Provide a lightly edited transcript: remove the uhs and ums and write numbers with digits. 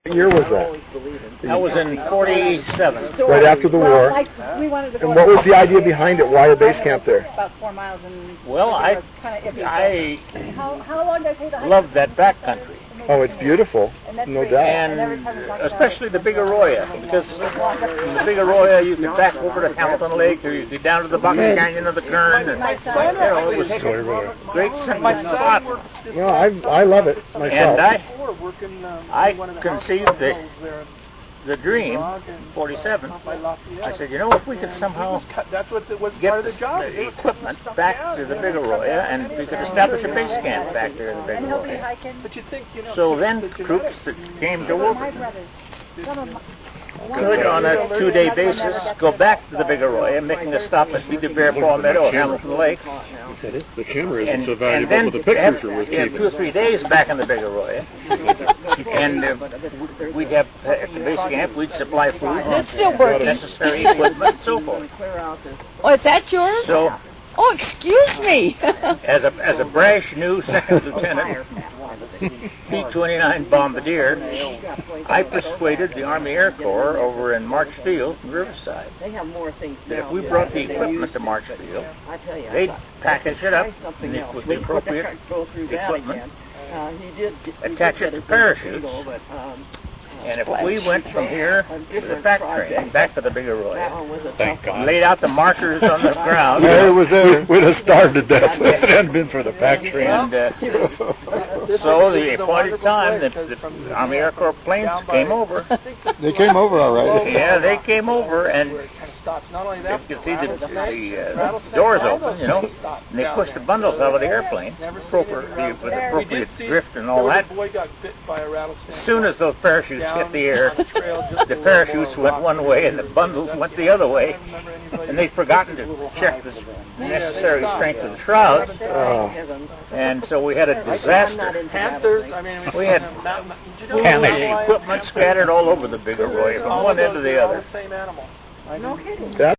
What year was that? That was in 47. Right after the war. And what was the idea behind it? Why a base camp there? About 4 miles and Well, I love that backcountry. Oh, it's beautiful, no doubt. And especially the Big Arroyo, because the Big Arroyo you could back over to Hamilton Lake, or you could down to the Bucket Canyon of the Kern, and it was a great simple spot. No, I love it myself. And I conceived the dream in 47. I said, you know, if we could somehow get the equipment back to the Big Arroyo, and we could establish a base camp back there in the Big Arroyo. So then troops that came to work could, on a 2-day basis, go back to the Big Arroyo, making a stop at Cedar Bear Paw Meadow, Hamilton Lake. The camera isn't so valuable, but the pictures are worth keeping. 2 or 3 days back in the Big Arroyo, and we'd have at the base camp, we'd supply food, necessary equipment, and so forth. Oh, is that yours? So, oh, excuse me. as a brash new second lieutenant, P-29 Bombardier, I persuaded the Army Air Corps over in March Field, Riverside, that if we brought the equipment to March Field, they'd package it up with the appropriate equipment, attach it to parachutes, and if we went from here to the pack train back to the Big Arroyo, Thank God. laid out the markers on the ground, we'd have starved to death if it hadn't been for the pack train. And so the appointed time that the Army Air Corps planes came over. They came over all right. Yeah, they came over, and you could see the doors open, you know, and they pushed the bundles out of the airplane, with appropriate drift and all that. As soon as those parachutes hit the air, the parachutes went one way and the bundles went the other way, and they'd forgotten to check the necessary strength of the shrouds, and so we had a disaster. We had panic equipment scattered all over the Big Arroyo from one end to the other. No kidding.